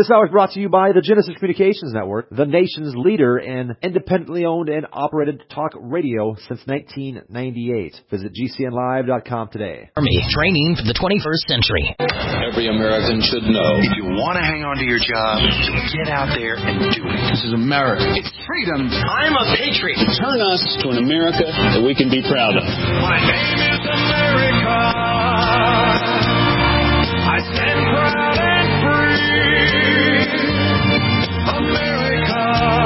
This hour is brought to you by the Genesis Communications Network, the nation's leader in independently owned and operated talk radio since 1998. Visit GCNlive.com today. Army, training for the 21st century. Every American should know. If you want to hang on to your job, get out there and do it. This is America. It's freedom. I'm a patriot. Turn us to an America that we can be proud of. My name is America. I stand proud and free. America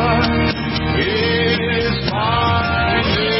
is my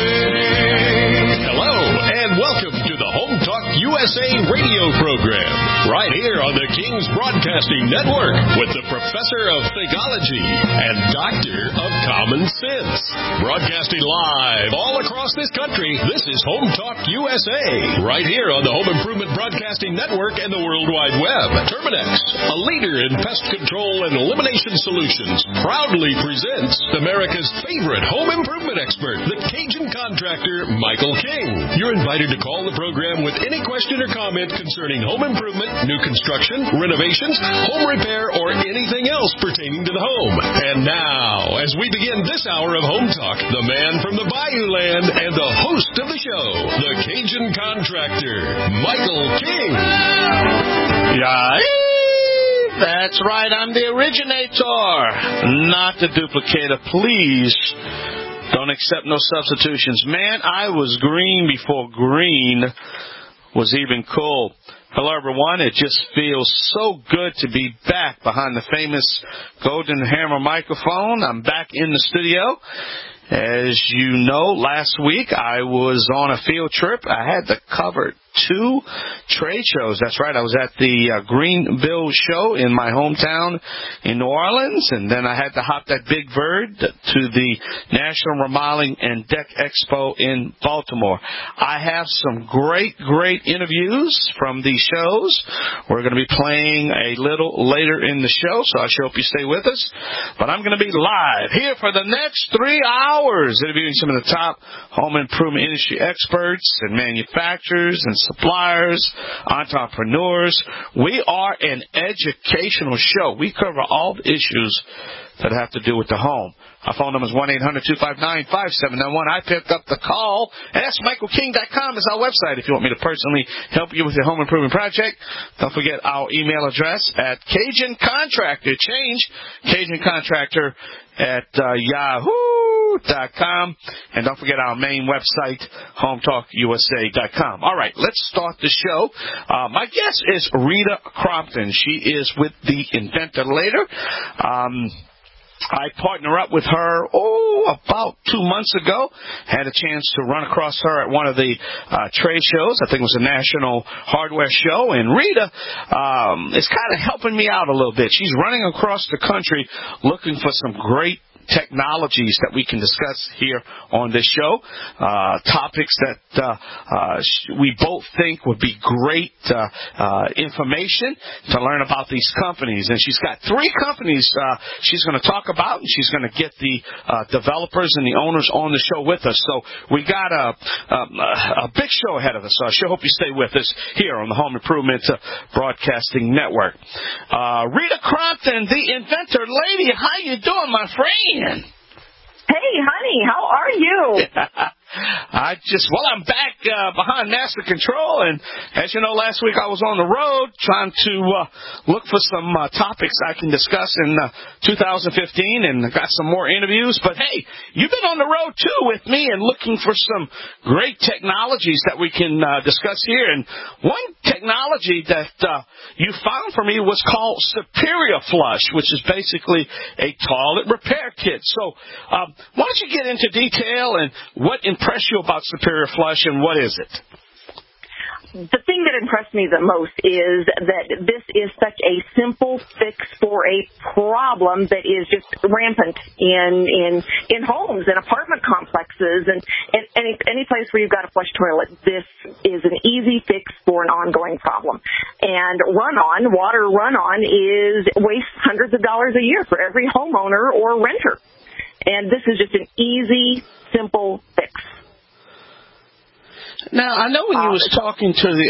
name. Hello, and welcome to the Home Talk USA radio program, right here on the King's Broadcasting Network with the Professor of Thigology and Doctor of Common Sense. Broadcasting live all across this country, this is Home Talk USA, right here on the Home Improvement Broadcasting Network and the World Wide Web. Terminex, a leader in pest control and elimination solutions, proudly presents America's favorite home improvement expert, the Cajun contractor, Michael King. You're invited to call the program with any question or comment concerning home improvement, new construction, renovations, home repair, or anything else pertaining to the home. And now, as we begin this hour of Home Talk, the man from the Bayou Land and the host of the show, the Cajun contractor, Michael King. Yeah, that's right. I'm the originator, not the duplicator. Please don't accept no substitutions. Man, I was green before green was even cool. Hello, everyone. It just feels so good to be back behind the famous Golden Hammer microphone. I'm back in the studio. As you know, last week I was on a field trip. I had to cover 2 trade shows. That's right. I was at the Greenville show in my hometown in New Orleans, and then I had to hop that big bird to the National Remodeling and Deck Expo in Baltimore. I have some great interviews from these shows. We're going to be playing a little later in the show, so I hope you stay with us. But I'm going to be live here for the next 3 hours, interviewing some of the top home improvement industry experts and manufacturers and suppliers, entrepreneurs. We are an educational show. We cover all the issues that have to do with the home. Our phone number is 1-800-259-5791. I picked up the call, and that's MichaelKing.com is our website if you want me to personally help you with your home improvement project. Don't forget our email address at Cajun Contractor. Change Cajun Contractor at yahoo.com. And don't forget our main website, HomeTalkUSA.com. All right, let's start the show. My guest is Rita Crompton. She is with the Inventor Later. I partnered up with her, about 2 months ago. Had a chance to run across her at one of the trade shows. I think it was a National Hardware Show. And Rita is kind of helping me out a little bit. She's running across the country looking for some great technologies that we can discuss here on this show, topics that we both think would be great information to learn about these companies. And she's got 3 companies she's going to talk about, and she's going to get the developers and the owners on the show with us. So we got a big show ahead of us. So I sure hope you stay with us here on the Home Improvement Broadcasting Network. Rita Crompton, the Inventor Lady, how you doing, my friend? Hey, honey, how are you? I'm back behind master control, and as you know, last week I was on the road trying to look for some topics I can discuss in 2015, and I got some more interviews. But hey, you've been on the road too with me and looking for some great technologies that we can discuss here. And one technology that you found for me was called Superior Flush, which is basically a toilet repair kit. So why don't you get into detail and what impressed you about Superior Flush, and what is it? The thing that impressed me the most is that this is such a simple fix for a problem that is just rampant in homes and apartment complexes and any place where you've got a flush toilet. This is an easy fix for an ongoing problem. And water run-on wastes hundreds of dollars a year for every homeowner or renter. And this is just an easy, simple fix. Now, I know when you was talking to the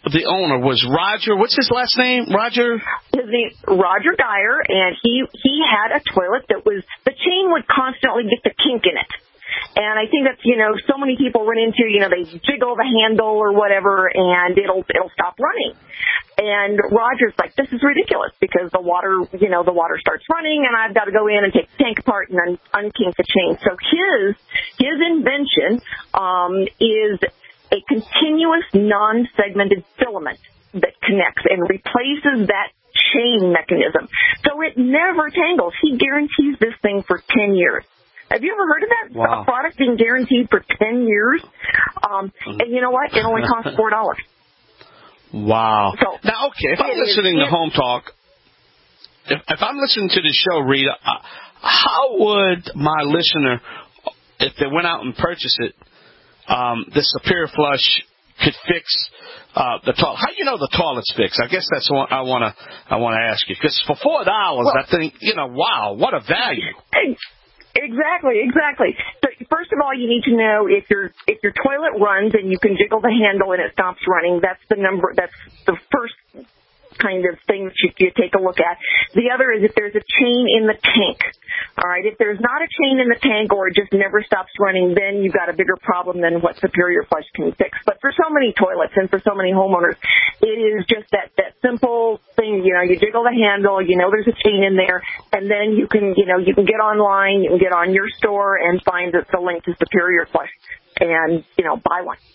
the owner was Roger. What's his last name? Roger? His name Roger Geyer, and he had a toilet that was, the chain would constantly get the kink in it. And I think that's, so many people run into, they jiggle the handle or whatever, and it'll stop running. And Roger's like, this is ridiculous because the water starts running, and I've got to go in and take the tank apart and then unkink the chain. So his invention is a continuous non-segmented filament that connects and replaces that chain mechanism. So it never tangles. He guarantees this thing for 10 years. Have you ever heard of that? Wow. A product being guaranteed for 10 years? And you know what? It only costs $4. Wow. So, now, okay, if I'm listening to Home Talk, if I'm listening to the show, Rita, how would my listener, if they went out and purchased it, the Superior Flush could fix the toilet? How do you know the toilet's fixed? I guess that's what I want to ask you. Because for $4, I think, wow, what a value. Exactly. So first of all, you need to know if your toilet runs and you can jiggle the handle and it stops running. That's the first kind of thing that you take a look at. The other is if there's a chain in the tank. All right, if there's not a chain in the tank or it just never stops running, then you've got a bigger problem than what Superior Flush can fix. But for so many toilets and for so many homeowners, it is just that simple thing. You jiggle the handle, there's a chain in there, and then you can get online, you can get on your store and find the link to Superior Flush and, buy one.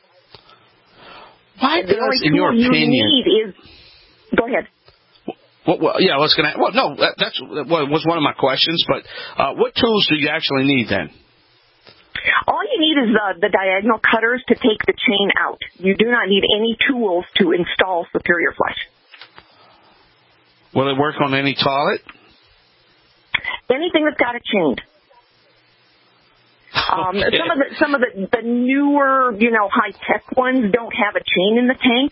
Why does, in your opinion, need is... Go ahead. Well, yeah, I was going to. Well, no, that was one of my questions. But what tools do you actually need then? All you need is the diagonal cutters to take the chain out. You do not need any tools to install Superior Flush. Will it work on any toilet? Anything that's got a chain. Okay. Some of the newer, high tech ones don't have a chain in the tank.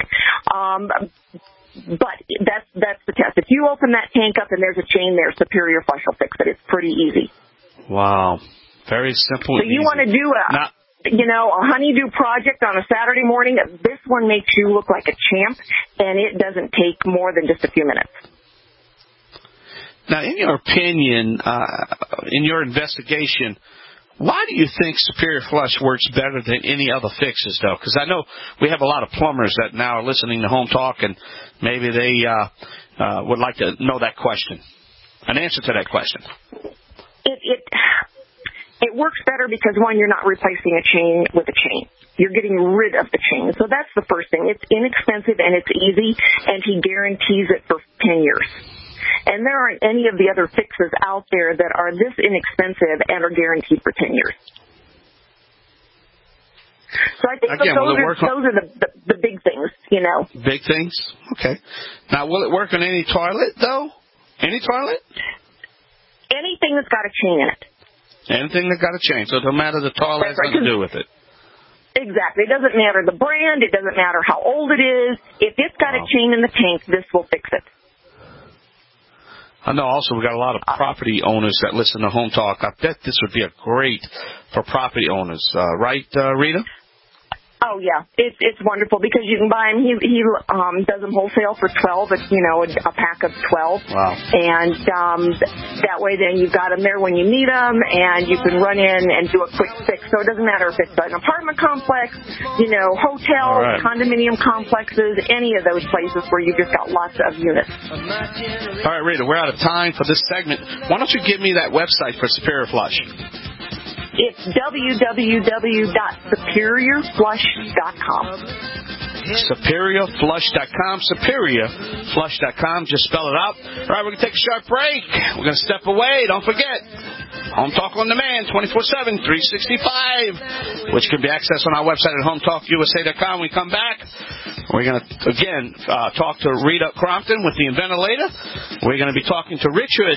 But that's the test. If you open that tank up and there's a chain there, Superior Flush will fix it. It's pretty easy. Wow. Very simple. So you want to do a honeydew project on a Saturday morning. This one makes you look like a champ, and it doesn't take more than just a few minutes. Now, in your opinion, in your investigation, why do you think Superior Flush works better than any other fixes, though? Because I know we have a lot of plumbers that now are listening to Home Talk, and maybe they would like to know that question, an answer to that question. It works better because, one, you're not replacing a chain with a chain. You're getting rid of the chain. So that's the first thing. It's inexpensive and it's easy, and he guarantees it for 10 years. And there aren't any of the other fixes out there that are this inexpensive and are guaranteed for 10 years. So I think again, those are the big things, Big things? Okay. Now, will it work on any toilet, though? Any toilet? Anything that's got a chain in it. Anything that got a chain. So it doesn't matter the toilet has nothing to do with it. Exactly. It doesn't matter the brand. It doesn't matter how old it is. If it's got a chain in the tank, this will fix it. I know also we've got a lot of property owners that listen to Home Talk. I bet this would be great for property owners. Right, Rita? Oh, yeah. It's wonderful because you can buy them. He does them wholesale for $12. It's, a pack of 12. Wow. And that way then you've got them there when you need them, and you can run in and do a quick fix. So it doesn't matter if it's an apartment complex, hotels, right, condominium complexes, any of those places where you've just got lots of units. All right, Rita, we're out of time for this segment. Why don't you give me that website for Superior Flush? It's www.superiorflush.com. SuperiorFlush.com. SuperiorFlush.com. Just spell it out. All right, we're going to take a short break. We're going to step away. Don't forget, Home Talk on Demand, 24/7, 365, which can be accessed on our website at HomeTalkUSA.com. When we come back, we're going to, again, talk to Rita Crompton with the Inventor later. We're going to be talking to Richard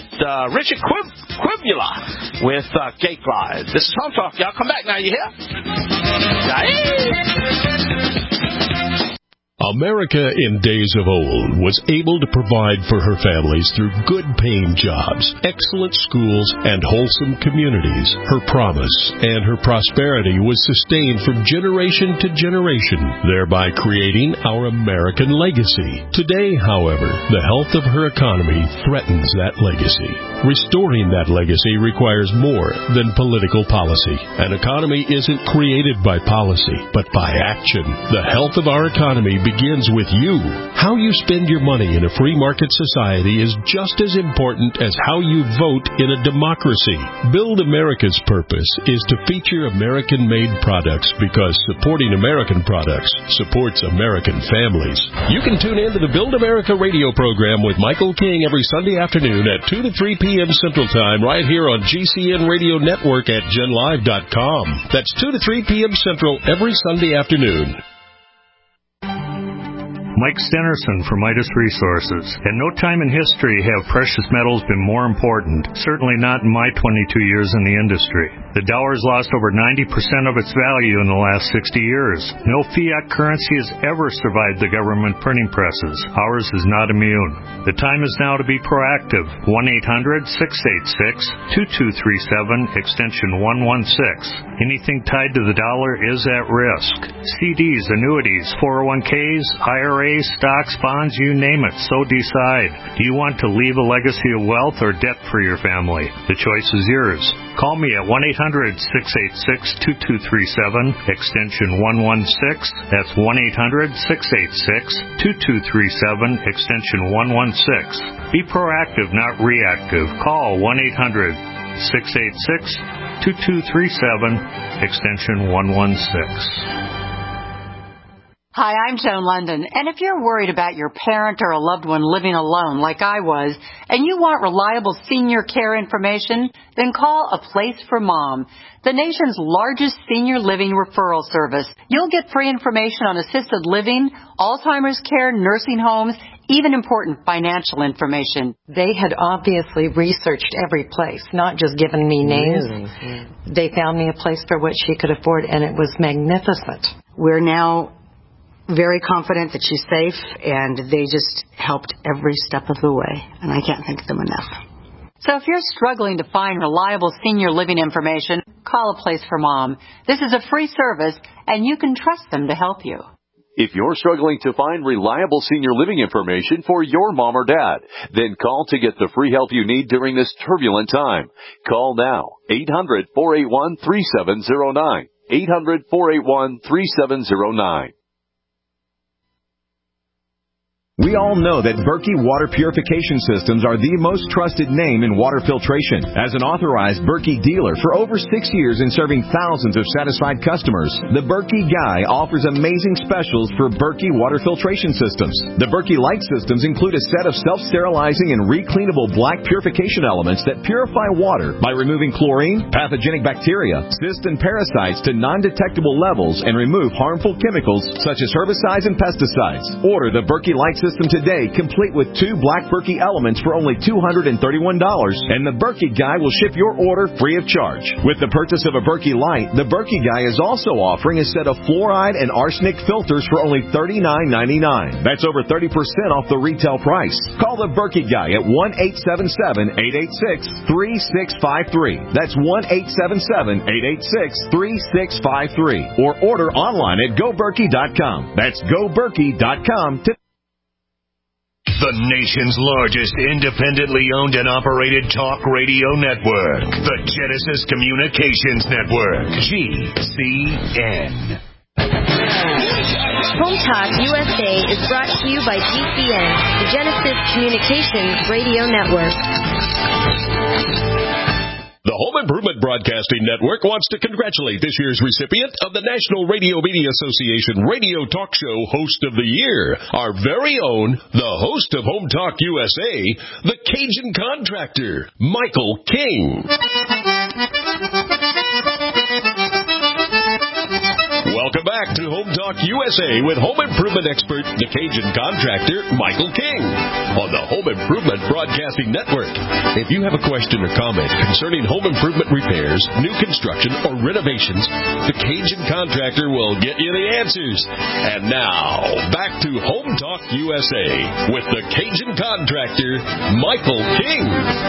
Quibula with Gate Glide. This is Home Talk. Y'all come back now. You hear? America in days of old was able to provide for her families through good-paying jobs, excellent schools, and wholesome communities. Her promise and her prosperity was sustained from generation to generation, thereby creating our American legacy. Today, however, the health of her economy threatens that legacy. Restoring that legacy requires more than political policy. An economy isn't created by policy, but by action. The health of our economy begins with you. How you spend your money in a free market society is just as important as how you vote in a democracy. Build America's purpose is to feature American-made products because supporting American products supports American families. You can tune in to the Build America radio program with Michael King every Sunday afternoon at 2 to 3 p.m. Central Time right here on GCN Radio Network at GenLive.com. That's 2 to 3 p.m. Central every Sunday afternoon. Mike Stenerson from Midas Resources. At no time in history have precious metals been more important, certainly not in my 22 years in the industry. The dollar has lost over 90% of its value in the last 60 years. No fiat currency has ever survived the government printing presses. Ours is not immune. The time is now to be proactive. 1-800-686-2237, extension 116. Anything tied to the dollar is at risk. CDs, annuities, 401ks, IRAs, stocks, bonds, you name it, so decide. Do you want to leave a legacy of wealth or debt for your family? The choice is yours. Call me at 1-800-686-2237, extension 116. That's 1-800-686-2237, extension 116. Be proactive, not reactive. Call 1-800-686-2237, extension 116. Hi, I'm Joan London, and if you're worried about your parent or a loved one living alone like I was, and you want reliable senior care information, then call A Place for Mom, the nation's largest senior living referral service. You'll get free information on assisted living, Alzheimer's care, nursing homes, even important financial information. They had obviously researched every place, not just given me names. Really? They found me a place for what she could afford, and it was magnificent. We're now very confident that she's safe, and they just helped every step of the way, and I can't thank them enough. So if you're struggling to find reliable senior living information, call A Place for Mom. This is a free service, and you can trust them to help you. If you're struggling to find reliable senior living information for your mom or dad, then call to get the free help you need during this turbulent time. Call now, 800-481-3709, 800-481-3709. We all know that Berkey Water Purification Systems are the most trusted name in water filtration. As an authorized Berkey dealer for over 6 years and serving thousands of satisfied customers, the Berkey Guy offers amazing specials for Berkey Water Filtration Systems. The Berkey Light Systems include a set of self-sterilizing and recleanable black purification elements that purify water by removing chlorine, pathogenic bacteria, cysts, and parasites to non-detectable levels and remove harmful chemicals such as herbicides and pesticides. Order the Berkey Light System today, complete with 2 black Berkey elements for only $231, and the Berkey Guy will ship your order free of charge. With the purchase of a Berkey Light, the Berkey Guy is also offering a set of fluoride and arsenic filters for only $39.99. That's over 30% off the retail price. Call the Berkey Guy at 1-877-886-3653. That's 1-877-886-3653. Or order online at GoBerkey.com. That's GoBerkey.com. The nation's largest independently owned and operated talk radio network, the Genesis Communications Network, GCN. Home Talk USA is brought to you by GCN, the Genesis Communications Radio Network. The Home Improvement Broadcasting Network wants to congratulate this year's recipient of the National Radio Media Association Radio Talk Show Host of the Year, our very own, the host of Home Talk USA, the Cajun Contractor, Michael King. Welcome back to Home Talk USA with home improvement expert, the Cajun Contractor, Michael King. on the Home Improvement Broadcasting Network. If you have a question or comment concerning home improvement repairs, new construction, or renovations, the Cajun Contractor will get you the answers. And now, back to Home Talk USA with the Cajun Contractor, Michael King.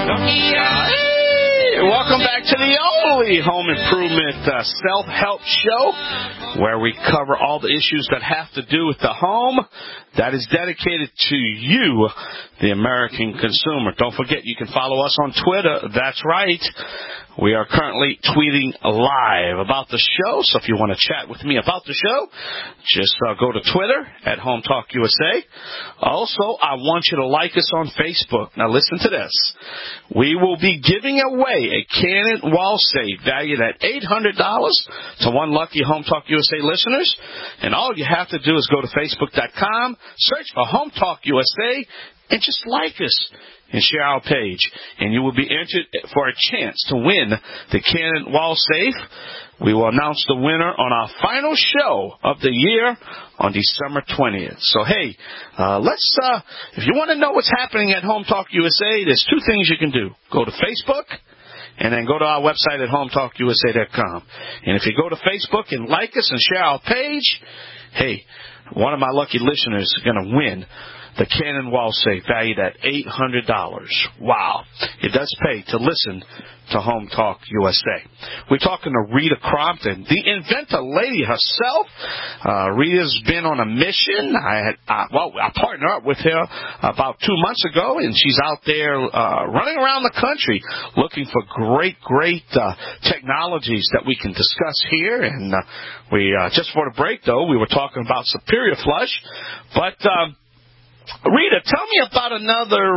Welcome back to the only home improvement self-help show where we cover all the issues that have to do with the home that is dedicated to you, the American consumer. Don't forget, you can follow us on Twitter. That's right. We are currently tweeting live about the show, so if you want to chat with me about the show, just go to Twitter at Home Talk USA. Also, I want you to like us on Facebook. Now, listen to this. We will be giving away a Canon wall safe valued at $800 to one lucky Home Talk USA listeners, and all you have to do is go to Facebook.com, search for Home Talk USA, and just like us and share our page, and you will be entered for a chance to win the Canon wall safe. We will announce the winner on our final show of the year on December 20th. So, hey, if you want to know what's happening at Home Talk USA, there's two things you can do. Go to Facebook, and then go to our website at HomeTalkUSA.com. And if you go to Facebook and like us and share our page, hey, one of my lucky listeners is going to win the Canon wall safe valued at $800. Wow. It does pay to listen to Home Talk USA. We're talking to Rita Crompton, the inventor lady herself. Rita's been on a mission. I partnered up with her about 2 months ago, and she's out there running around the country looking for great technologies that we can discuss here. And we just for the break, though, we were talking about Superior Flush. But Rita, tell me about another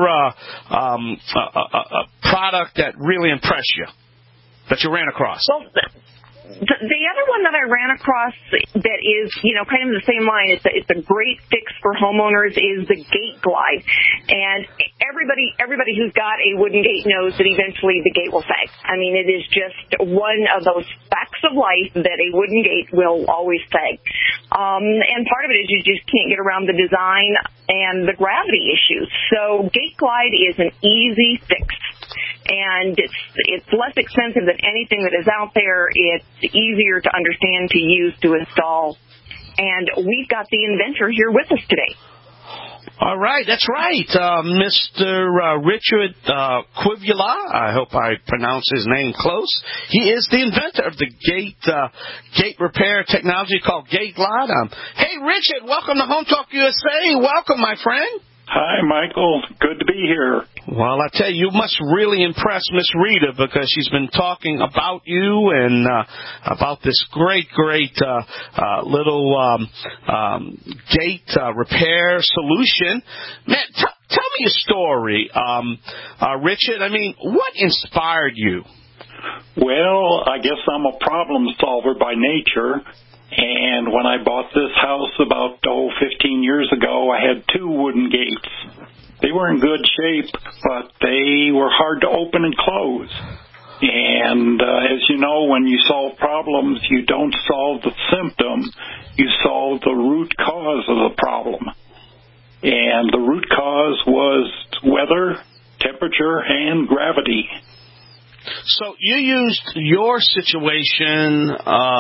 product that really impressed you, that you ran across. Well, the other one that I ran across that is, kind of in the same line, it's a great fix for homeowners, is the Gate Glide. And everybody who's got a wooden gate knows that eventually the gate will sag. I mean, it is just one of those facts of life that a wooden gate will always sag. And part of it is you just can't get around the design and the gravity issues. So Gate Glide is an easy fix. And it's less expensive than anything that is out there. It's easier to understand, to use, to install. And we've got the inventor here with us today. All right, that's right. Mr. Richard Quivula, I hope I pronounced his name close. He is the inventor of the gate repair technology called Gate Glide. Hey, Richard, welcome to Home Talk USA. Welcome, my friend. Hi, Michael. Good to be here. Well, I tell you must really impress Miss Rita, because she's been talking about you and about this great little gate repair solution. Man, tell me a story, Richard. I mean, what inspired you? Well, I guess I'm a problem solver by nature. And when I bought this house about 15 years ago, I had 2 wooden gates. They were in good shape, but they were hard to open and close. And as you know, when you solve problems, you don't solve the symptom, you solve the root cause of the problem. And the root cause was weather, temperature, and gravity. So you used your situation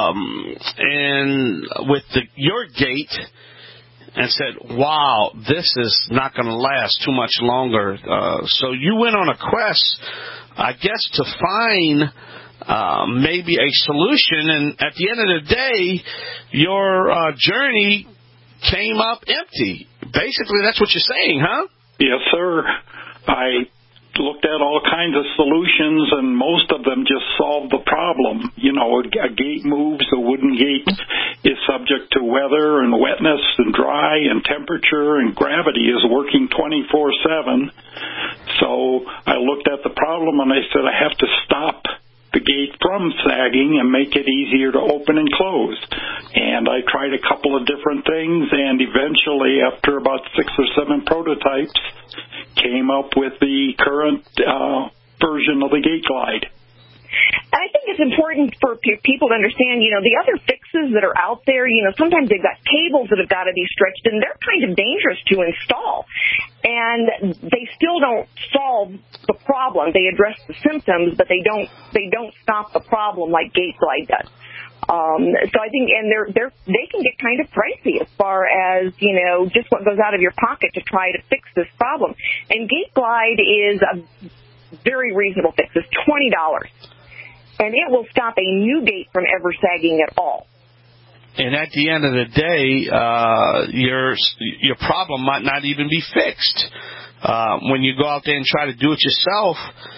and with your gate and said, wow, this is not going to last too much longer. So you went on a quest, I guess, to find maybe a solution. And at the end of the day, your journey came up empty. Basically, that's what you're saying, huh? Yes, sir. I looked at all kinds of solutions, and most of them just solved the problem. You know, a gate moves, a wooden gate is subject to weather and wetness and dry and temperature, and gravity is working 24/7. So I looked at the problem and I said, I have to stop the gate from sagging and make it easier to open and close. And I tried a couple of different things, and eventually, after about 6 or 7 prototypes, came up with the current version of the Gate Glide. And I think it's important for people to understand, you know, the other fixes boxes that are out there, sometimes they've got cables that have got to be stretched, and they're kind of dangerous to install. And they still don't solve the problem. They address the symptoms, but they don't stop the problem like Gate Glide does. So I think, and they can get kind of pricey as far as, just what goes out of your pocket to try to fix this problem. And Gate Glide is a very reasonable fix. It's $20. And it will stop a new gate from ever sagging at all. And at the end of the day, your problem might not even be fixed when you go out there and try to do it yourself.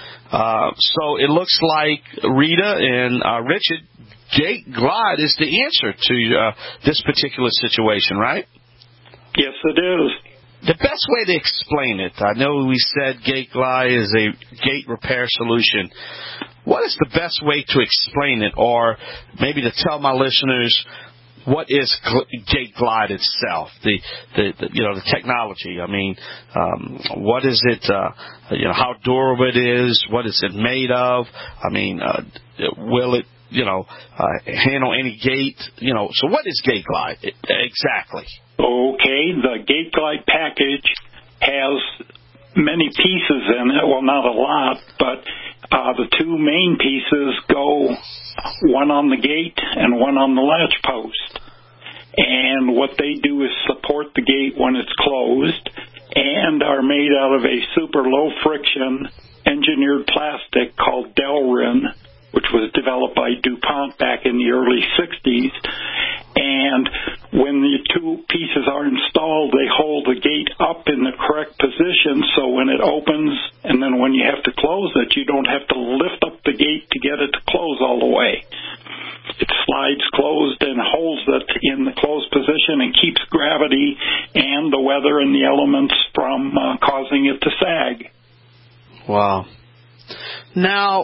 So it looks like Rita and Richard, Gate Glide is the answer to this particular situation, right? Yes, it is. The best way to explain it, I know we said Gate Glide is a gate repair solution. What is the best way to explain it, or maybe to tell my listeners what is Gate Glide itself, the technology? I mean, what is it? How durable it is? What is it made of? I mean, will it handle any gate? So what is Gate Glide exactly? Okay, the Gate Glide package has many pieces in it. Well, not a lot, but the two main pieces go one on the gate and one on the latch post. And what they do is support the gate when it's closed and are made out of a super low friction engineered plastic called Delrin, which was developed by DuPont back in the early 60s. And when the two pieces are installed, they hold the gate up in the correct position, so when it opens and then when you have to close it, you don't have to lift up the gate to get it to close all the way. It slides closed and holds it in the closed position and keeps gravity and the weather and the elements from causing it to sag. Wow. Now,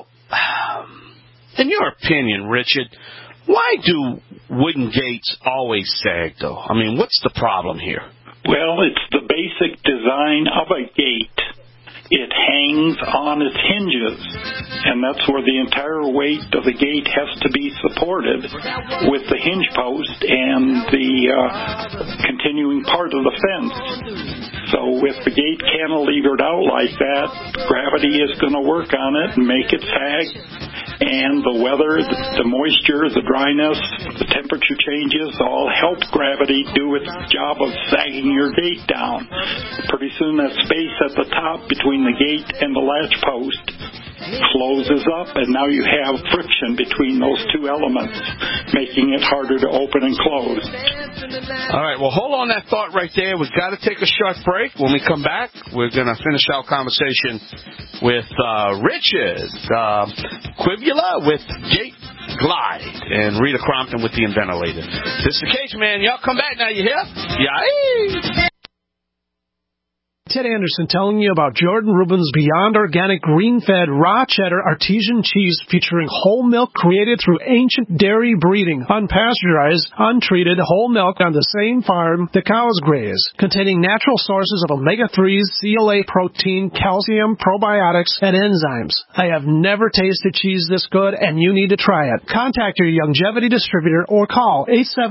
in your opinion, Richard, why do wooden gates always sag, though? I mean, what's the problem here? Well, it's the basic design of a gate. It hangs on its hinges, and that's where the entire weight of the gate has to be supported with the hinge post and the continuing part of the fence. So if the gate cantilevered out like that, gravity is going to work on it and make it sag. And the weather, the moisture, the dryness, the temperature changes all help gravity do its job of sagging your gate down. Pretty soon that space at the top between the gate and the latch post closes up, and now you have friction between those two elements, making it harder to open and close. All right, well, hold on that thought right there. We've got to take a short break. When we come back, we're going to finish our conversation with Richard Quibula with Gate Glide and Rita Crompton with the Inventilator. This is the Cage Man. Y'all come back now, you hear? Yeah. Ted Anderson telling you about Jordan Rubin's Beyond Organic Green-Fed Raw Cheddar Artesian Cheese featuring whole milk created through ancient dairy breeding, unpasteurized, untreated whole milk on the same farm the cows graze, containing natural sources of omega-3s, CLA protein, calcium, probiotics, and enzymes. I have never tasted cheese this good, and you need to try it. Contact your Longevity distributor or call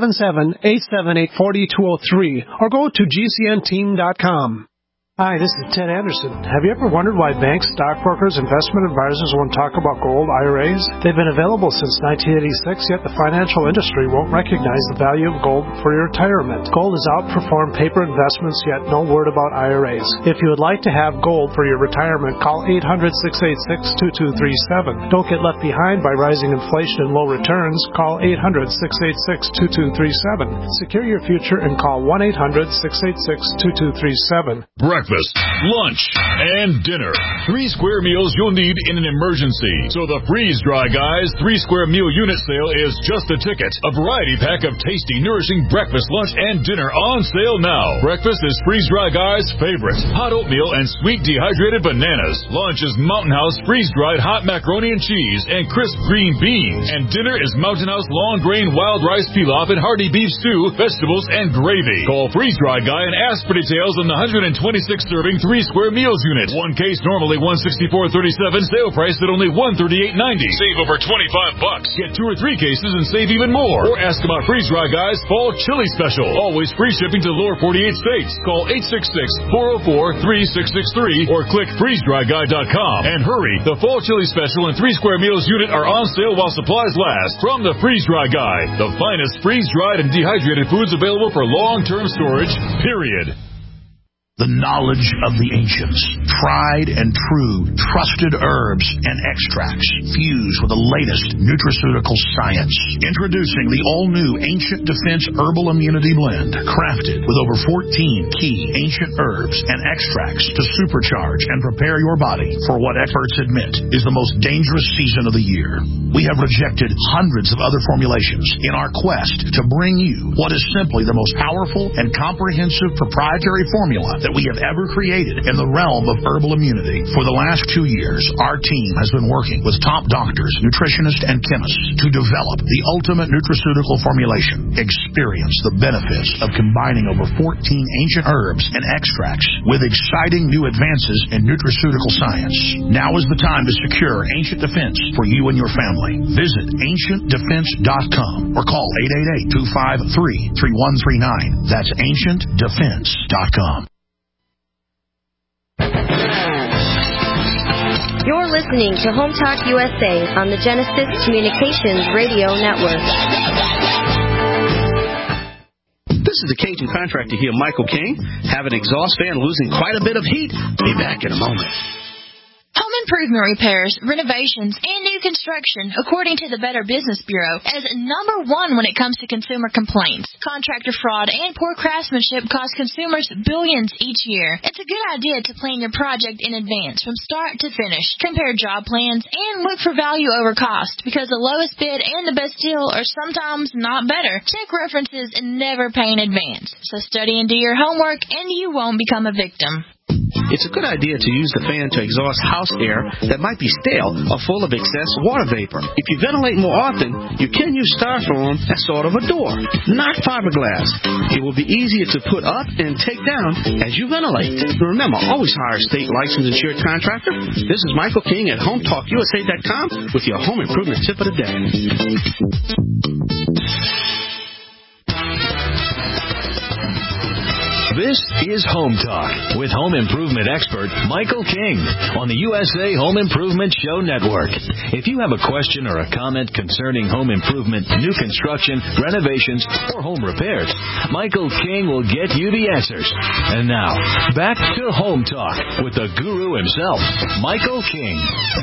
877-878-4203 or go to gcnteam.com. Hi, this is Ted Anderson. Have you ever wondered why banks, stockbrokers, investment advisors won't talk about gold IRAs? They've been available since 1986, yet the financial industry won't recognize the value of gold for your retirement. Gold has outperformed paper investments, yet no word about IRAs. If you would like to have gold for your retirement, call 800-686-2237. Don't get left behind by rising inflation and low returns. Call 800-686-2237. Secure your future and call 1-800-686-2237. Breakfast, lunch, and dinner. 3 square meals you'll need in an emergency. So the Freeze Dry Guys 3 square meal unit sale is just a ticket. A variety pack of tasty, nourishing breakfast, lunch, and dinner on sale now. Breakfast is Freeze Dry Guys' favorite. Hot oatmeal and sweet dehydrated bananas. Lunch is Mountain House freeze-dried hot macaroni and cheese and crisp green beans. And dinner is Mountain House long grain wild rice pilaf and hearty beef stew, vegetables, and gravy. Call Freeze Dry Guy and ask for details on the 126 6-serving 3-square meals unit. One case normally $164.37, sale price at only $138.90. Save over $25. Get 2 or 3 cases and save even more. Or ask about Freeze Dry Guy's Fall Chili Special. Always free shipping to the lower 48 states. Call 866-404-3663 or click freezedryguy.com. And hurry, the Fall Chili Special and 3-square meals unit are on sale while supplies last. From the Freeze Dry Guy, the finest freeze-dried and dehydrated foods available for long-term storage, period. The knowledge of the ancients, tried and true, trusted herbs and extracts fused with the latest nutraceutical science. Introducing the all-new Ancient Defense Herbal Immunity Blend, crafted with over 14 key ancient herbs and extracts to supercharge and prepare your body for what experts admit is the most dangerous season of the year. We have rejected hundreds of other formulations in our quest to bring you what is simply the most powerful and comprehensive proprietary formula that we have ever created in the realm of herbal immunity. For the last 2 years, our team has been working with top doctors, nutritionists, and chemists to develop the ultimate nutraceutical formulation. Experience the benefits of combining over 14 ancient herbs and extracts with exciting new advances in nutraceutical science. Now is the time to secure Ancient Defense for you and your family. Visit AncientDefense.com or call 888-253-3139. That's AncientDefense.com. You're listening to Home Talk USA on the Genesis Communications Radio Network. This is the Cajun contractor here, Michael King. Have an exhaust fan losing quite a bit of heat. Be back in a moment. Home improvement repairs, renovations, and new construction, according to the Better Business Bureau, as number 1 when it comes to consumer complaints. Contractor fraud and poor craftsmanship cost consumers billions each year. It's a good idea to plan your project in advance from start to finish. Compare job plans and look for value over cost, because the lowest bid and the best deal are sometimes not better. Check references and never pay in advance. So study and do your homework, and you won't become a victim. It's a good idea to use the fan to exhaust house air that might be stale or full of excess water vapor. If you ventilate more often, you can use styrofoam as sort of a door, not fiberglass. It will be easier to put up and take down as you ventilate. Remember, always hire a state licensed insured contractor. This is Michael King at HomeTalkUSA.com with your home improvement tip of the day. This is Home Talk with home improvement expert Michael King on the USA Home Improvement Show Network. If you have a question or a comment concerning home improvement, new construction, renovations, or home repairs, Michael King will get you the answers. And now, back to Home Talk with the guru himself, Michael King.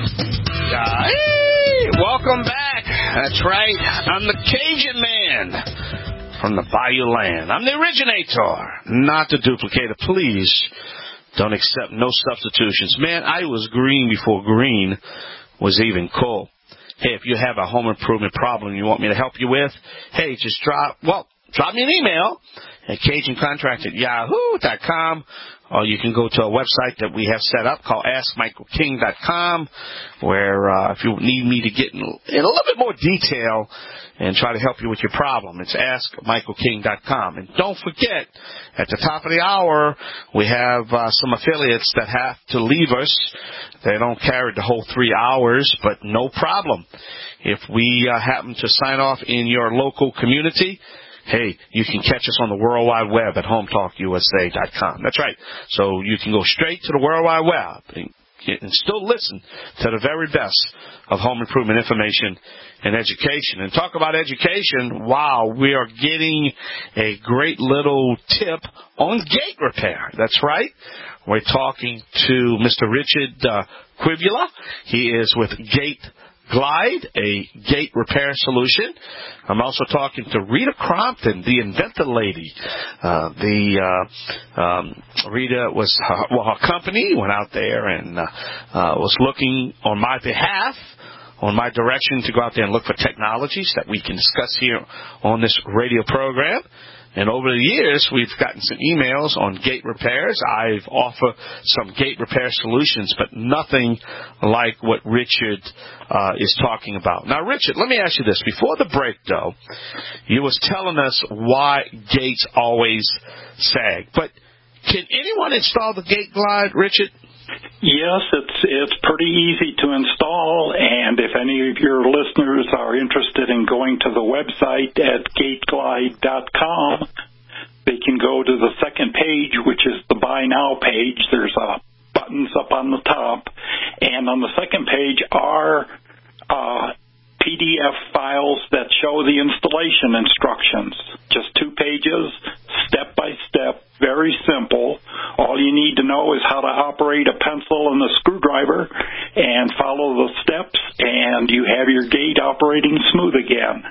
Hey, welcome back. That's right. I'm the Cajun man from the Bayou Land. I'm the originator, not the duplicator. Please don't accept no substitutions. Man, I was green before green was even cool. Hey, if you have a home improvement problem you want me to help you with, hey, just drop me an email at CajunContract@yahoo.com, or you can go to a website that we have set up called AskMichaelKing.com, where if you need me to get in a little bit more detail and try to help you with your problem, it's AskMichaelKing.com. And don't forget, at the top of the hour, we have some affiliates that have to leave us. They don't carry the whole 3 hours, but no problem. If we happen to sign off in your local community, hey, you can catch us on the World Wide Web at HomeTalkUSA.com. That's right. So you can go straight to the World Wide Web and still listen to the very best of home improvement information and education. And talk about education, wow, we are getting a great little tip on gate repair. That's right. We're talking to Mr. Richard Quivula. He is with Gate Glide, a gate repair solution. I'm also talking to Rita Crompton, the inventor lady. Rita was her company went out there and was looking on my behalf, on my direction, to go out there and look for technologies that we can discuss here on this radio program. And over the years, we've gotten some emails on gate repairs. I've offered some gate repair solutions, but nothing like what Richard is talking about. Now, Richard, let me ask you this. Before the break, though, you was telling us why gates always sag. But Can anyone install the Gate Glide, Richard? Yes, it's pretty easy to install, and if any of your listeners are interested in going to the website at gateglide.com, they can go to the second page, which is the Buy Now page. There's buttons up on the top, and on the second page are PDF files that show the installation instructions. Just 2 pages, step by step, very simple. All you need to know is how to operate a pencil and a screwdriver and follow the steps, and you have your gate operating smooth again.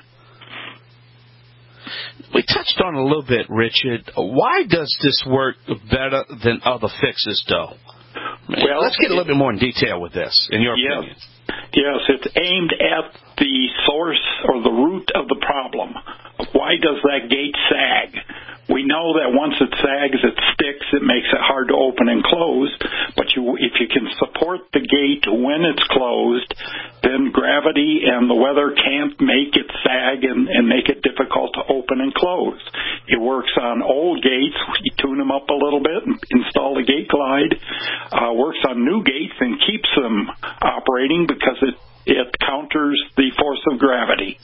We touched on it a little bit, Richard. Why does this work better than other fixes, though? Well, let's get a little bit more in detail with this, in your opinion. Yes, it's aimed at the source or the root of the problem. Why does that gate sag? We know that once it sags, it sticks, it makes it hard to open and close, but if you can support the gate when it's closed, then gravity and the weather can't make it sag and make it difficult to open and close. It works on old gates. You tune them up a little bit and install the Gate Glide. Works on new gates and keeps them operating because it counters the force of gravity.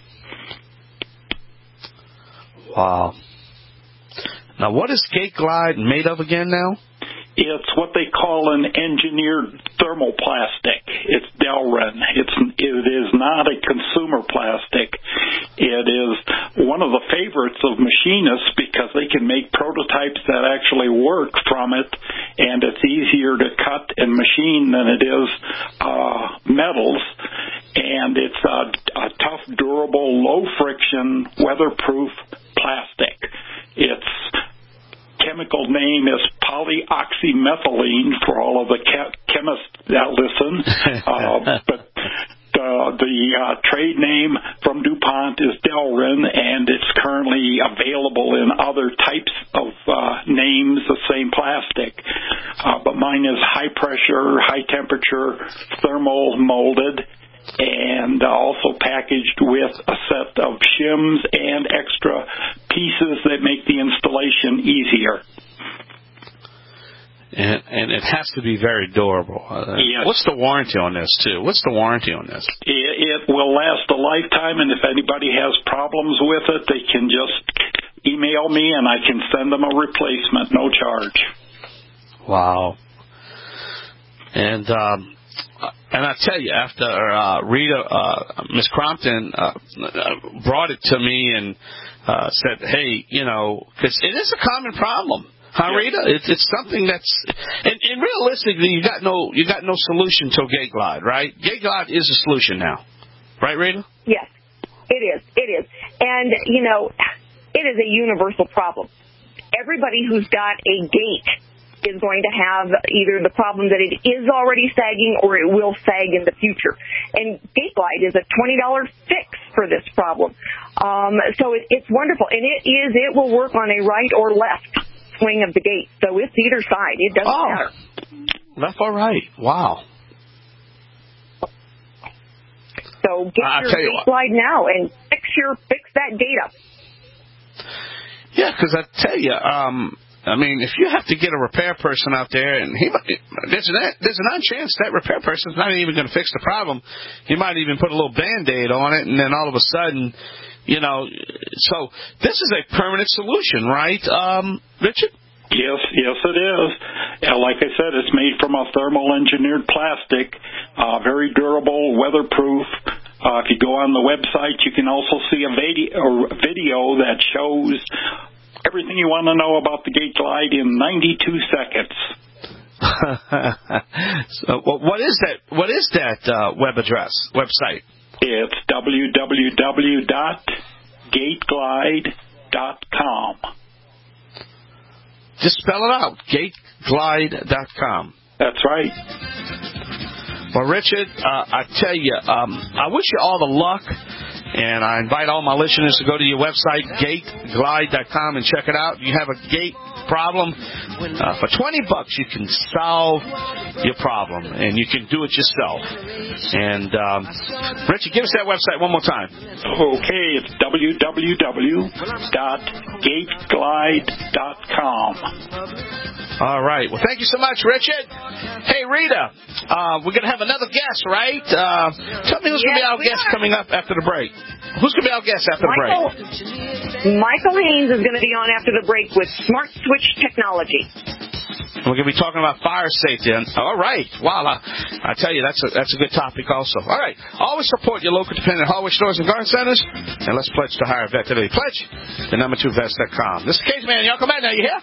Wow. Now, what is Gate Glide made of again now? It's what they call an engineered thermoplastic. It's Delrin. It is not a consumer plastic. It is one of the favorites of machinists because they can make prototypes that actually work from it, and it's easier to cut and machine than it is metals. And it's a tough, durable, low-friction, weatherproof plastic. Its chemical name is polyoxymethylene for all of the chemists that listen. But the trade name from DuPont is Delrin, and it's currently available in other types of names, the same plastic. But mine is high pressure, high temperature, thermal molded, and also packaged with a set of shims and extra pieces that make the installation easier. And it has to be very durable. Yes. What's the warranty on this, too? What's the warranty on this? It will last a lifetime, and if anybody has problems with it, they can just email me, and I can send them a replacement, no charge. Wow. And I tell you, after Rita, Miss Crompton brought it to me and said, hey, because it is a common problem. Huh, Rita? It's something that's, and realistically, you got no solution to Gate Glide, right? Gate Glide is a solution now, right, Rita? Yes, it is. It is, and it is a universal problem. Everybody who's got a gate is going to have either the problem that it is already sagging or it will sag in the future. And Gate Glide is a $20 fix for this problem. So it's wonderful, and it will work on a right or left swing of the gate. So it's either side. It doesn't matter. Left or right. Wow. So get your Gate Glide now and fix that gate up. Yeah, because I tell you, if you have to get a repair person out there, and there's a non-chance that repair person's not even going to fix the problem. He might even put a little Band-Aid on it, and then all of a sudden, so this is a permanent solution, right, Richard? Yes, it is. Like I said, it's made from a thermal engineered plastic, very durable, weatherproof. If you go on the website, you can also see a video that shows everything you want to know about the Gate Glide in 92 seconds. So, what is that website? It's www.gateglide.com. Just spell it out, gateglide.com. That's right. Well, Richard, I tell you, I wish you all the luck, and I invite all my listeners to go to your website, gateglide.com, and check it out. You have a gate problem. For $20, you can solve your problem, and you can do it yourself. And Richard, give us that website one more time. Okay, it's www.gateglide.com. All right. Well, thank you so much, Richard. Hey, Rita, we're going to have another guest, right? Tell me who's going to be our guest coming up after the break. Who's going to be our guest after the break? Michael Haynes is going to be on after the break with Smart Switch Technology. We're going to be talking about fire safety. All right. Wow. I tell you, that's a good topic also. All right. Always support your local dependent hardware stores and garden centers. And let's pledge to hire a vet today. Pledge the number2vets.com. This is Cage Man. Y'all come back now. You hear?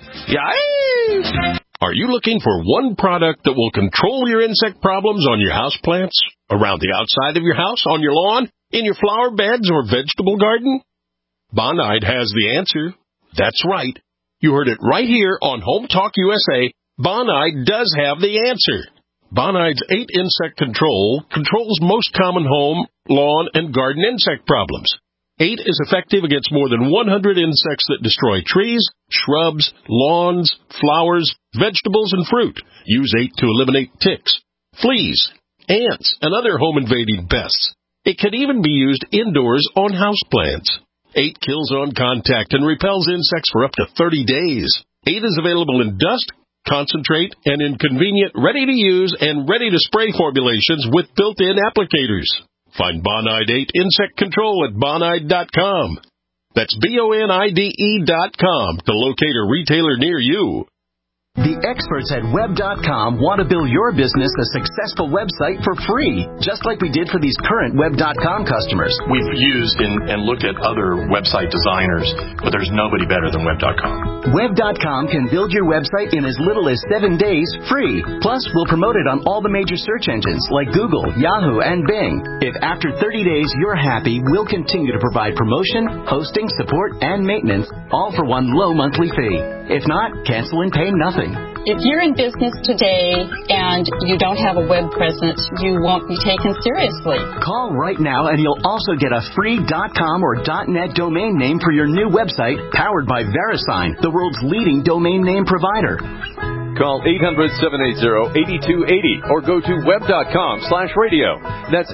Yeah. Are you looking for one product that will control your insect problems on your houseplants, around the outside of your house, on your lawn, in your flower beds or vegetable garden? Bonide has the answer. That's right. You heard it right here on Home Talk USA. Bonide does have the answer. Bonide's 8 insect control controls most common home, lawn, and garden insect problems. 8 is effective against more than 100 insects that destroy trees, shrubs, lawns, flowers, vegetables, and fruit. Use 8 to eliminate ticks, fleas, ants, and other home-invading pests. It can even be used indoors on houseplants. 8 kills on contact and repels insects for up to 30 days. 8 is available in dust, concentrate, and in convenient, ready-to-use and ready-to-spray formulations with built-in applicators. Find Bonide 8 Insect Control at Bonide.com. That's BONIDE.com to locate a retailer near you. The experts at Web.com want to build your business a successful website for free, just like we did for these current Web.com customers. We've used and looked at other website designers, but there's nobody better than Web.com. Web.com can build your website in as little as 7 days free. Plus, we'll promote it on all the major search engines like Google, Yahoo, and Bing. If after 30 days you're happy, we'll continue to provide promotion, hosting, support, and maintenance, all for one low monthly fee. If not, cancel and pay nothing. If you're in business today and you don't have a web presence, you won't be taken seriously. Call right now and you'll also get a free .com or .net domain name for your new website powered by VeriSign, the world's leading domain name provider. Call 800-780-8280 or go to web.com/radio. That's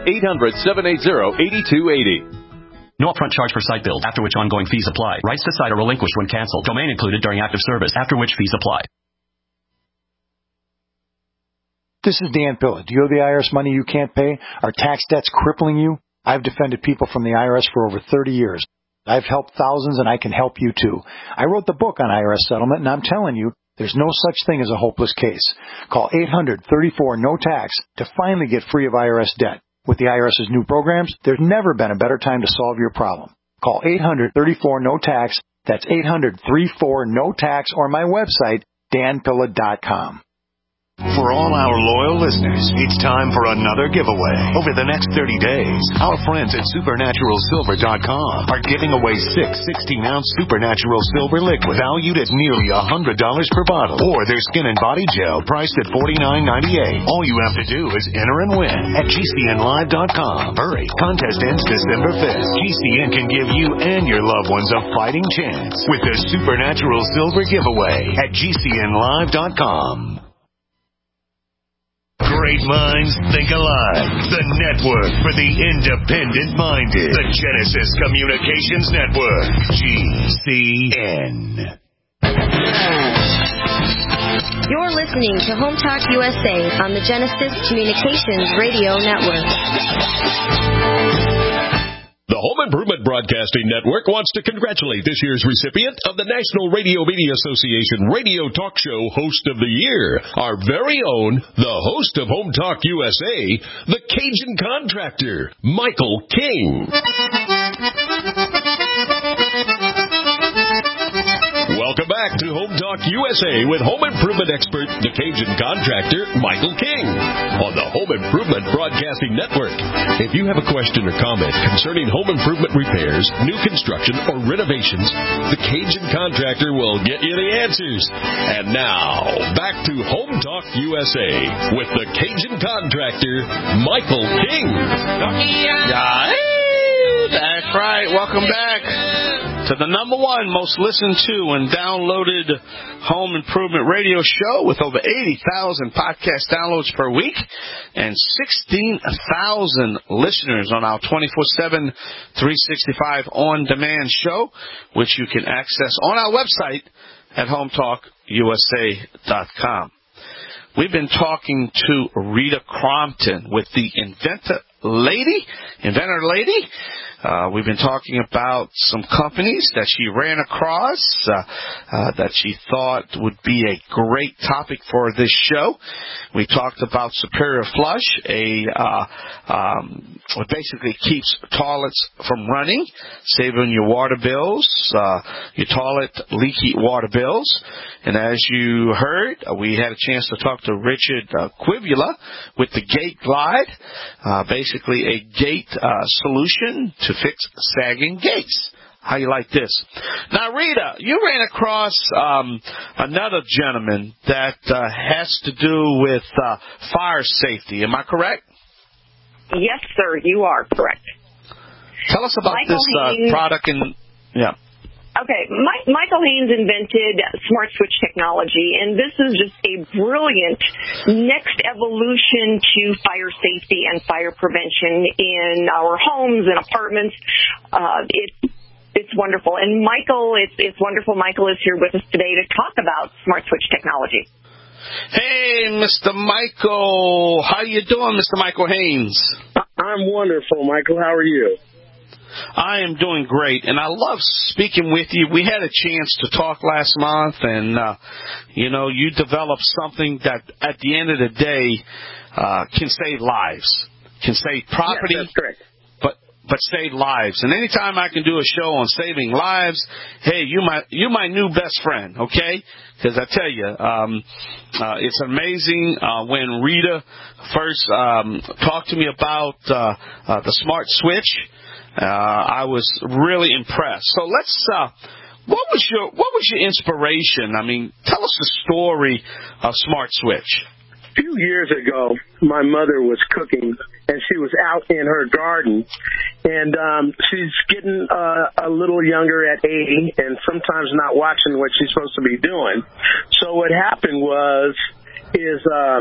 800-780-8280. No upfront charge for site build, after which ongoing fees apply. Rights to site are relinquished when canceled. Domain included during active service, after which fees apply. This is Dan Pilla. Do you owe the IRS money you can't pay? Are tax debts crippling you? I've defended people from the IRS for over 30 years. I've helped thousands, and I can help you too. I wrote the book on IRS settlement, and I'm telling you, there's no such thing as a hopeless case. Call 800-34-NO-TAX to finally get free of IRS debt. With the IRS's new programs, there's never been a better time to solve your problem. Call 800-34-NO-TAX. That's 800-34-NO-TAX or my website, danpilla.com. For all our loyal listeners, it's time for another giveaway. Over the next 30 days, our friends at SupernaturalSilver.com are giving away 6 16-ounce Supernatural Silver liquid valued at nearly $100 per bottle, or their skin and body gel priced at $49.98. All you have to do is enter and win at GCNLive.com. Hurry, contest ends December 5th. GCN can give you and your loved ones a fighting chance with the Supernatural Silver giveaway at GCNLive.com. Great minds think alike. The network for the independent-minded. The Genesis Communications Network. GCN. You're listening to Home Talk USA on the Genesis Communications Radio Network. The Home Improvement Broadcasting Network wants to congratulate this year's recipient of the National Radio Media Association Radio Talk Show Host of the Year, our very own, the host of Home Talk USA, the Cajun Contractor, Michael King. Welcome back to Home Talk USA with home improvement expert, the Cajun Contractor, Michael King, on the Home Improvement Broadcasting Network. If you have a question or comment concerning home improvement repairs, new construction, or renovations, the Cajun Contractor will get you the answers. And now, back to Home Talk USA with the Cajun Contractor, Michael King. That's right. Welcome back to to the number one most listened to and downloaded home improvement radio show with over 80,000 podcast downloads per week and 16,000 listeners on our 24/7, 365 on-demand show, which you can access on our website at HometalkUSA.com. We've been talking to Rita Crompton with the Inventor Lady. We've been talking about some companies that she ran across that she thought would be a great topic for this show. We talked about Superior Flush, what basically keeps toilets from running, saving your water bills, your toilet leaky water bills. And as you heard, we had a chance to talk to Richard Quivula with the Gate Glide, basically a gate solution to fix sagging gates. How you like this? Now, Rita, you ran across another gentleman that has to do with fire safety. Am I correct? Yes, sir, you are correct. Tell us about this product and yeah. Okay, Michael Haynes invented Smart Switch technology, and this is just a brilliant next evolution to fire safety and fire prevention in our homes and apartments. It's wonderful. And Michael, it's wonderful Michael is here with us today to talk about Smart Switch technology. Hey, Mr. Michael. How you doing, Mr. Michael Haynes? I'm wonderful, Michael. How are you? I am doing great, and I love speaking with you. We had a chance to talk last month, and, you developed something that at the end of the day can save lives, can save property. Yes, that's correct. But save lives. And anytime I can do a show on saving lives, hey, you're my new best friend, okay? Because I tell you, it's amazing when Rita first talked to me about the Smart Switch. I was really impressed. So let's. What was your inspiration? I mean, tell us the story of Smart Switch. A few years ago, my mother was cooking, and she was out in her garden, and she's getting a little younger at 80 and sometimes not watching what she's supposed to be doing. So what happened is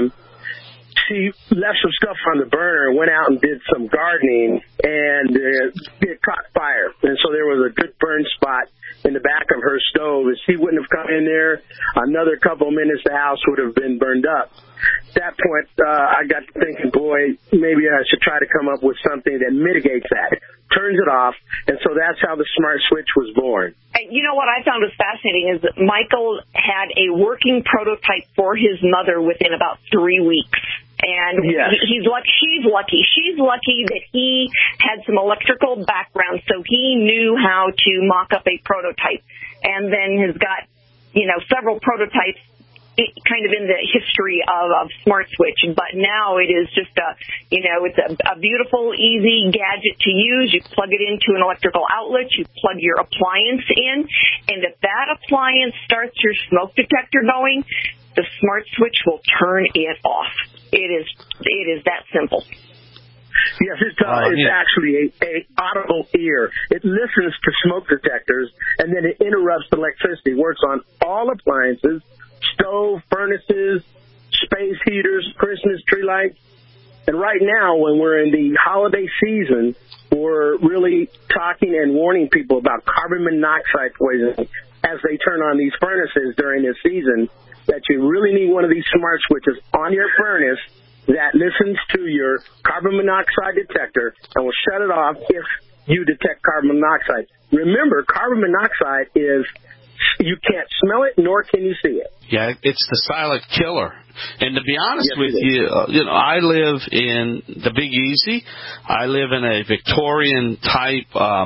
she left some stuff on the burner and went out and did some gardening, and it caught fire. And so there was a good burn spot in the back of her stove. If she wouldn't have come in there, another couple of minutes, the house would have been burned up. At that point, I got to thinking, boy, maybe I should try to come up with something that mitigates that, turns it off, and so that's how the Smart Switch was born. And you know what I found was fascinating is that Michael had a working prototype for his mother within about 3 weeks. And yes. She's lucky. She's lucky that he had some electrical background, so he knew how to mock up a prototype. And then has got, several prototypes kind of in the history of Smart Switch, but now it is just it's a beautiful, easy gadget to use. You plug it into an electrical outlet, you plug your appliance in, and if that appliance starts your smoke detector going, the Smart Switch will turn it off. It is that simple. Yes, it's actually a audible ear. It listens to smoke detectors, and then it interrupts electricity. It works on all appliances, stove, furnaces, space heaters, Christmas tree lights. And right now, when we're in the holiday season, we're really talking and warning people about carbon monoxide poisoning as they turn on these furnaces during this season, that you really need one of these smart switches on your furnace that listens to your carbon monoxide detector and will shut it off if you detect carbon monoxide. Remember, carbon monoxide is, you can't smell it, nor can you see it. Yeah, it's the silent killer. And to be honest with you, I live in the Big Easy. I live in a Victorian type,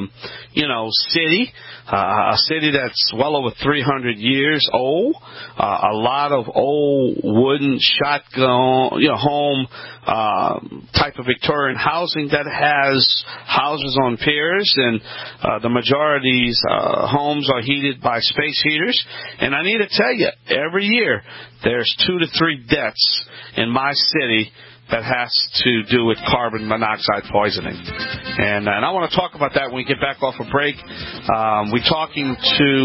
city, a city that's well over 300 years old. A lot of old wooden shotgun, home type of Victorian housing that has houses on piers, and the majority's homes are heated by space heaters. And I need to tell you, every year there's 2 to 3 deaths in my city that has to do with carbon monoxide poisoning. And I want to talk about that when we get back off a break. We're talking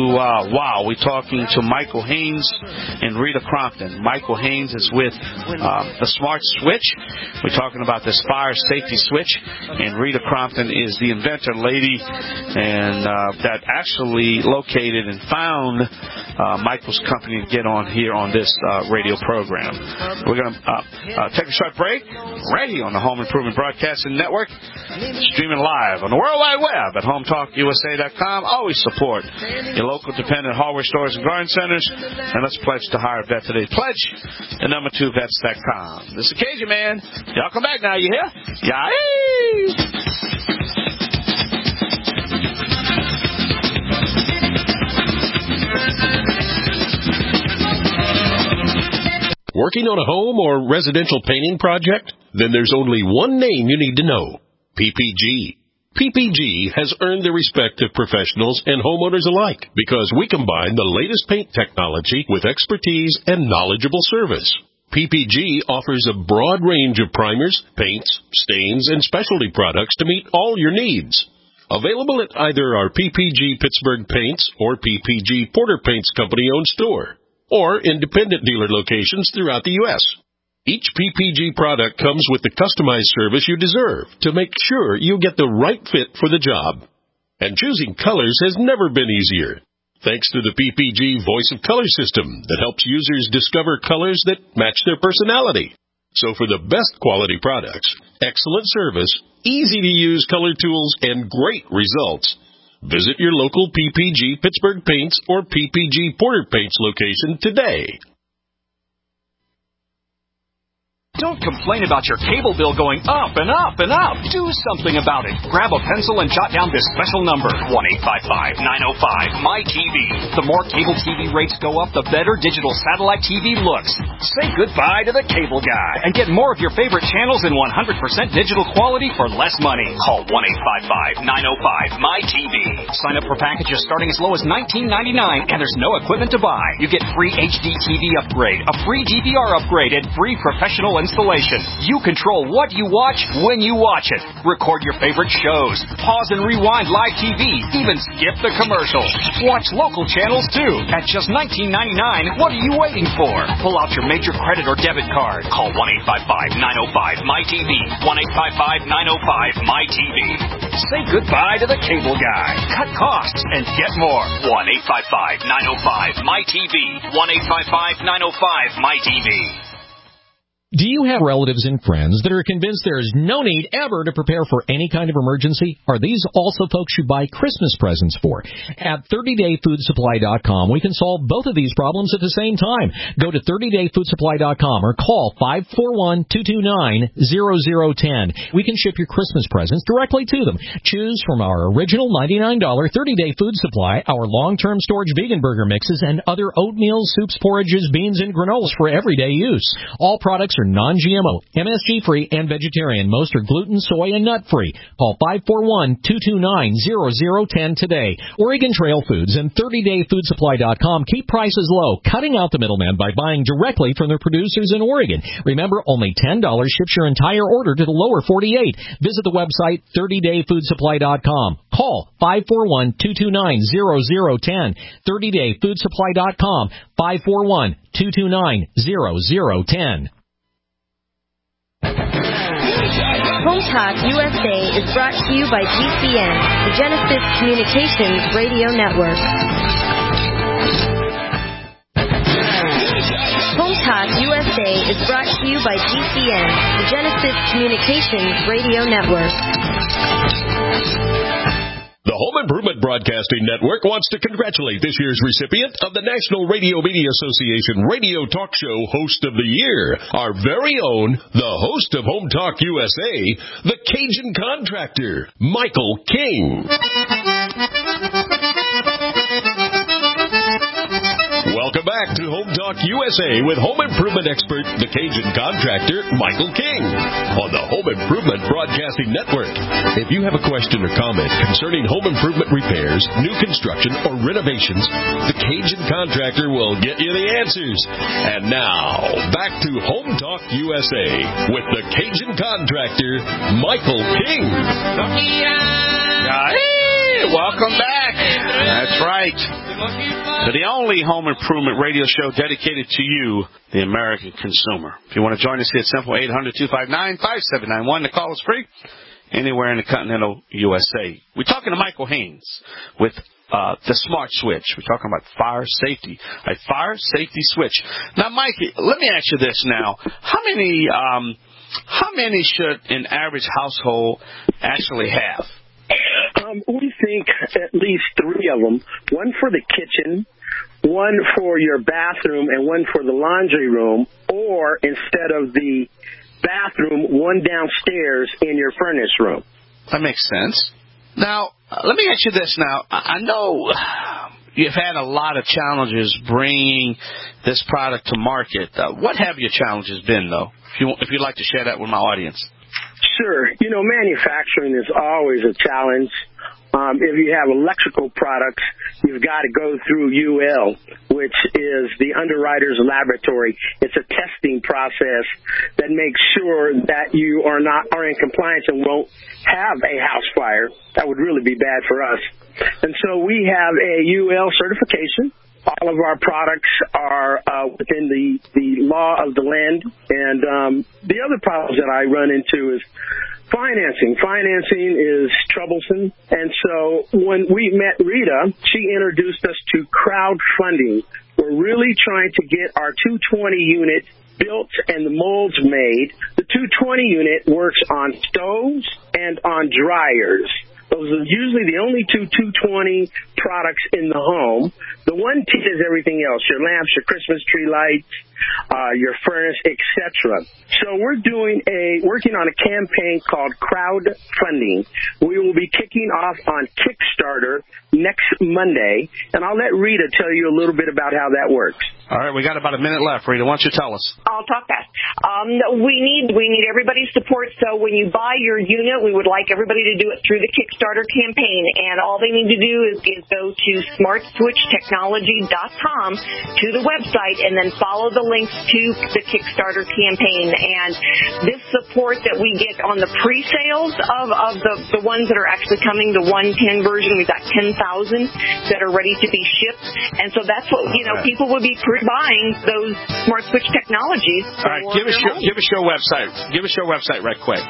to Michael Haynes and Rita Crompton. Michael Haynes is with the Smart Switch. We're talking about this fire safety switch. And Rita Crompton is the inventor lady and that actually located and found Michael's company to get on here on this radio program. We're going to take a short break right here on the Home Improvement Broadcasting Network, streaming live on the World Wide Web at HometalkUSA.com. Always support your local dependent hardware stores and garden centers, and let's pledge to hire a vet today. Pledge the number 2vets.com. This is Cajun Man. Y'all come back now, you hear? Yay! Working on a home or residential painting project? Then there's only one name you need to know. PPG. PPG has earned the respect of professionals and homeowners alike because we combine the latest paint technology with expertise and knowledgeable service. PPG offers a broad range of primers, paints, stains, and specialty products to meet all your needs. Available at either our PPG Pittsburgh Paints or PPG Porter Paints Company-owned store, or independent dealer locations throughout the U.S. Each PPG product comes with the customized service you deserve to make sure you get the right fit for the job. And choosing colors has never been easier, thanks to the PPG Voice of Color system that helps users discover colors that match their personality. So for the best quality products, excellent service, easy-to-use color tools, and great results, visit your local PPG Pittsburgh Paints or PPG Porter Paints location today. Don't complain about your cable bill going up and up and up. Do something about it. Grab a pencil and jot down this special number, 1-855-905-MY-TV. The more cable TV rates go up, the better digital satellite TV looks. Say goodbye to the cable guy and get more of your favorite channels in 100% digital quality for less money. Call 1-855-905-MY-TV. Sign up for packages starting as low as $19.99, and there's no equipment to buy. You get free HD TV upgrade, a free DVR upgrade, and free professional installation. You control what you watch when you watch it. Record your favorite shows. Pause and rewind live TV. Even skip the commercials. Watch local channels too. At just $19.99, what are you waiting for? Pull out your major credit or debit card. Call 1-855-905-MY-TV. 1-855-905-MY-TV. Say goodbye to the cable guy. Cut costs and get more. 1-855-905-MY-TV. 1-855-905-MY-TV. Do you have relatives and friends that are convinced there is no need ever to prepare for any kind of emergency? Are these also folks you buy Christmas presents for? At 30dayfoodsupply.com, we can solve both of these problems at the same time. Go to 30dayfoodsupply.com or call 541-229-0010. We can ship your Christmas presents directly to them. Choose from our original $99 30-day food supply, our long-term storage vegan burger mixes, and other oatmeal, soups, porridges, beans, and granolas for everyday use. All products are non-GMO, MSG-free, and vegetarian. Most are gluten, soy, and nut-free. Call 541-229-0010 today. Oregon Trail Foods and 30dayfoodsupply.com keep prices low, cutting out the middleman by buying directly from their producers in Oregon. Remember, only $10 ships your entire order to the lower 48. Visit the website 30dayfoodsupply.com. Call 541-229-0010. 30dayfoodsupply.com. 541-229-0010. Home Talk USA is brought to you by GCN, the Genesis Communications Radio Network. Home Talk USA is brought to you by GCN, the Genesis Communications Radio Network. The Home Improvement Broadcasting Network wants to congratulate this year's recipient of the National Radio Media Association Radio Talk Show Host of the Year, our very own, the host of Home Talk USA, the Cajun Contractor, Michael King. Welcome back back to Home Talk USA with home improvement expert, the Cajun contractor, Michael King, on the Home Improvement Broadcasting Network. If you have a question or comment concerning home improvement repairs, new construction, or renovations, the Cajun contractor will get you the answers. And now, back to Home Talk USA with the Cajun contractor, Michael King. Hey, welcome back. That's right. To the only home improvement radio show dedicated to you, the American consumer. If you want to join us, it's simple 800-259-5791. The call is free anywhere in the continental USA. We're talking to Michael Haynes with the Smart Switch. We're talking about fire safety, a fire safety switch. Now, Mike, let me ask you this now. How many should an average household actually have? We think at least 3 of them, one for the kitchen, one for your bathroom, and one for the laundry room, or instead of the bathroom, one downstairs in your furnace room. That makes sense. Now, let me ask you this now. I know you've had a lot of challenges bringing this product to market. What have your challenges been, though, if you'd like to share that with my audience? Sure. Manufacturing is always a challenge. If you have electrical products, you've got to go through UL, which is the underwriter's laboratory. It's a testing process that makes sure that you are in compliance and won't have a house fire. That would really be bad for us. And so we have a UL certification. All of our products are within the law of the land. And the other problems that I run into is financing. Financing is troublesome. And so when we met Rita, she introduced us to crowdfunding. We're really trying to get our 220 unit built and the molds made. The 220 unit works on stoves and on dryers. Those are usually the only 220 products in the home. The 1T is everything else, your lamps, your Christmas tree lights, your furnace, etc. So we're working on a campaign called crowdfunding. We will be kicking off on Kickstarter next Monday, and I'll let Rita tell you a little bit about how that works. All right, we got about a minute left. Rita, why don't you tell us? I'll talk fast. We need everybody's support. So when you buy your unit, we would like everybody to do it through the Kickstarter campaign, and all they need to do is go to smartswitchtechnology.com to the website and then follow the links to the Kickstarter campaign. And this support that we get on the pre-sales of the ones that are actually coming, the 110 version, we've got 10,000 that are ready to be shipped. And so that's what, people will be buying those Smart Switch technologies. All right, give us your website. Give us your website right quick.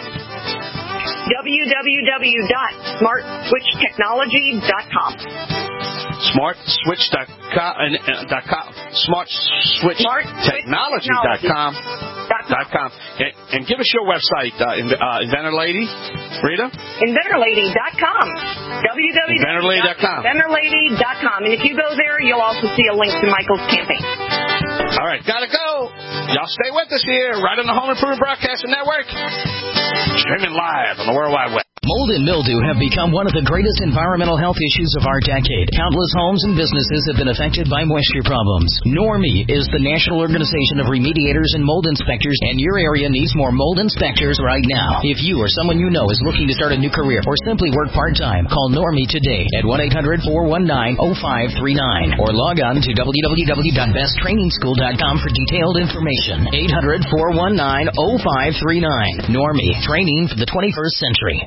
www.smartswitchtechnology.com. Smartswitchtechnology.com. And give us your website, Inventor Lady, Rita? InventorLady.com. www.InventorLady.com. And if you go there, you'll also see a link to Michael's campaign. All right, gotta go. Y'all stay with us here, right on the Home Improvement Broadcasting Network. Streaming live on the World Wide Web. Mold and mildew have become one of the greatest environmental health issues of our decade. Countless homes and businesses have been affected by moisture problems. NORMI is the National Organization of Remediators and Mold Inspectors, and your area needs more mold inspectors right now. If you or someone you know is looking to start a new career or simply work part-time, call NORMI today at 1-800-419-0539 or log on to www.besttrainingschool.com for detailed information. 800-419-0539. NORMI, training for the 21st century.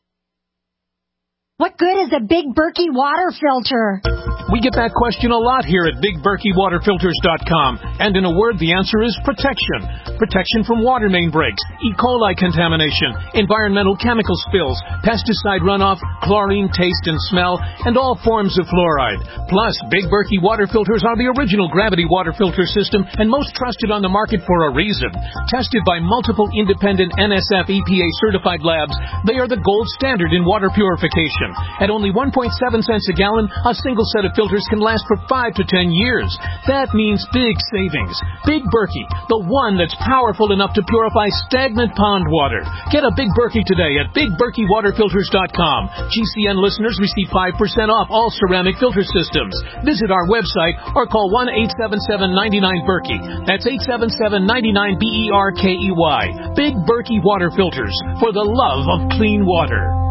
What good is a Big Berkey water filter? We get that question a lot here at BigBerkeyWaterFilters.com. And in a word, the answer is protection. Protection from water main breaks, E. coli contamination, environmental chemical spills, pesticide runoff, chlorine taste and smell, and all forms of fluoride. Plus, Big Berkey water filters are the original gravity water filter system and most trusted on the market for a reason. Tested by multiple independent NSF EPA certified labs, they are the gold standard in water purification. At only 1.7 cents a gallon, a single set of filters can last for 5 to 10 years. That means big savings. Big Berkey, the one that's powerful enough to purify stagnant pond water. Get a Big Berkey today at BigBerkeyWaterFilters.com. GCN listeners receive 5% off all ceramic filter systems. Visit our website or call 1-877-99-BERKEY. That's 877-99-BERKEY. Big Berkey Water Filters, for the love of clean water.